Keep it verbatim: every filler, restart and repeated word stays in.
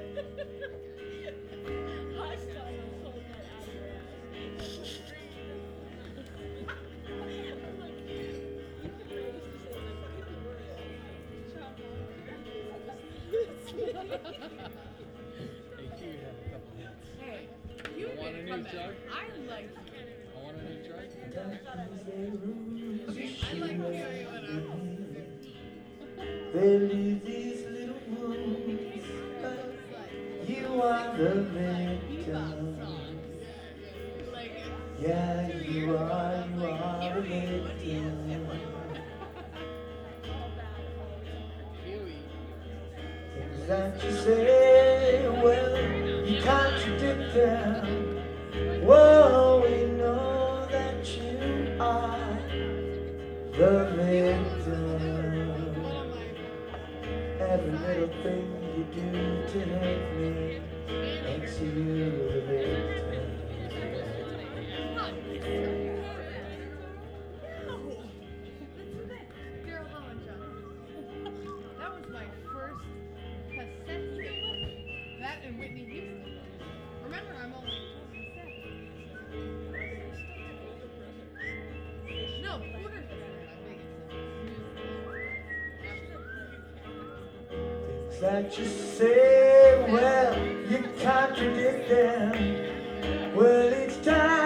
Hey, Q, you have a couple hits. Hey, you I want a can new come jug. back. I like you. I want a new drug. Okay, I like you when I was fifteen. They leave these little It wounds, came out of but those like you are the like bebop victim. songs. Like Yeah, two you years ago, are, and I was you like, are the Huey, what do you victim. do? Huey. Things that you say, well, you contradict them. Whoa, we know that you are the victim. Every little thing you do to hurt me makes you the victim. Girl, how much on that was my first cassette tape. That and Whitney Houston. Remember, I'm only twenty-seven. No, Porter Cassette, I think Things that you say, well, you contradict them. Well, each time